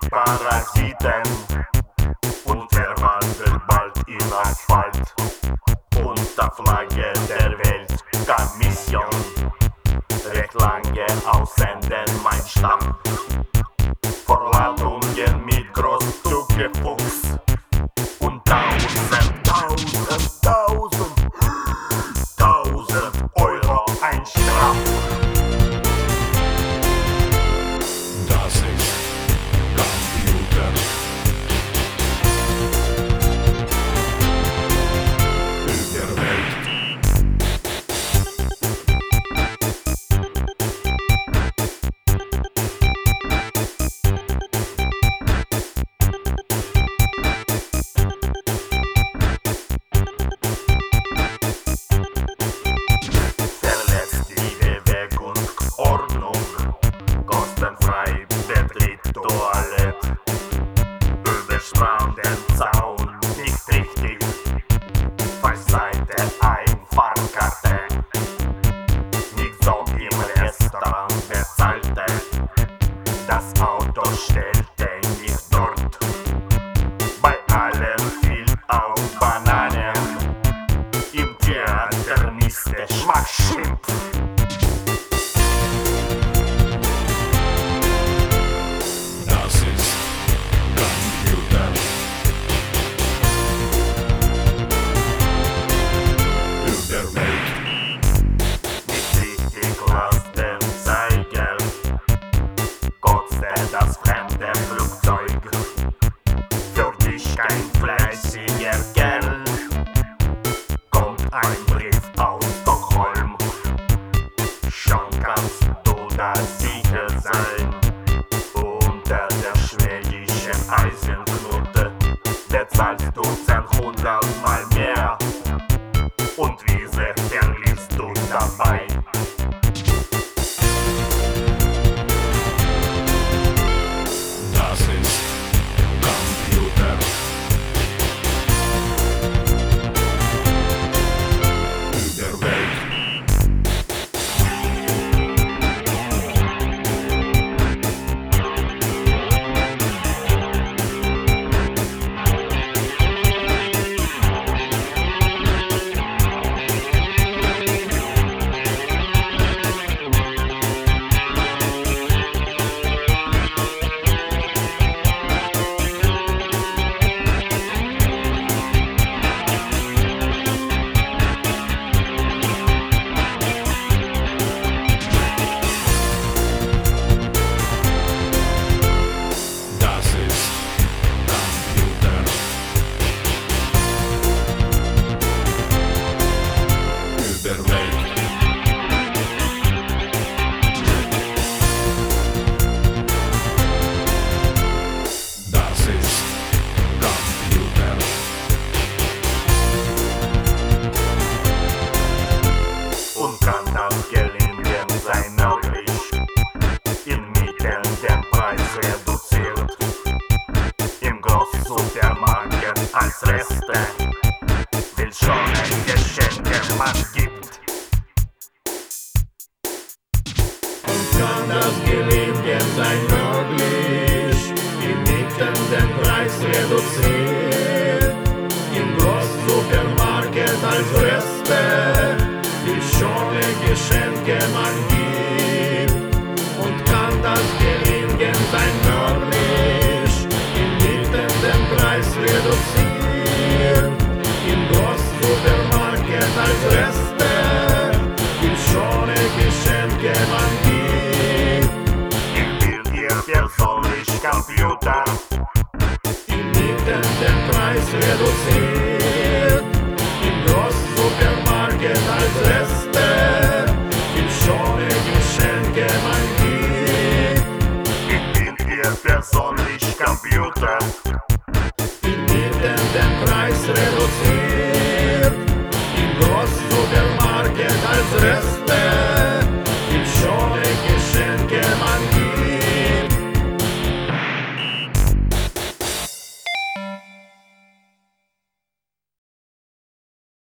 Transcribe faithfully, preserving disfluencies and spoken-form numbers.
Parasiten und verwandelt bald in Asphalt. Unter Flagge der Weltkommission recht lange aussenden mein Stamm. Vorladungen mit Großzugefuchs und tausend, tausend, tausend, tausend Euro ein Straf. Das ist Computer. Überwelt. Verletzt Liebe, Weg und Ordnung, kostenfrei betritt Toilette, überspannt den Zaun nicht richtig, Beiseite ein Fahrkarte, nicht so im Restaurant bezahlte, das Auto stellte nicht dort, bei allem viel auf Bananen, im Theater misst der Geschmack schimpft. Das ist Computer. Überwelt. Nicht richtig Lasten zeigen, kostet das fremde Flugzeug. Für dich kein fleißiger Kerl, kommt ein Brief aus Stockholm. Schon kannst du da sicher sein, unter der schwedischen Eisenknote bezahlst du zehnhundertmal mehr und Wiese verlierst du dabei. Das ist Computer. Überwelt. Das ist Computer. Überwelt. Das ist Computer. Und kann das gelingen sein möglich, inmitten den Preis reduziert, im Großsupermarkt als Reste, will schon ein Geschenk man gibt. Und kann das gelingen sein möglich, inmitten den Preis reduziert, im Großsupermarkt als Reste, wie schöne Geschenke man gibt. Und kann das gelingen sein möglich, inmitten den Preis reduziert, im Großsupermarkt als Reste, wie schöne Geschenke man gibt. Ich will ihr persönlich Computer, inmitten den Preis reduziert, im Großsupermarkt als Reste, wie schöne Geschenke man gibt. Ich will ihr persönlich Computer, inmitten den Preis reduziert, im Großsupermarkt als Reste.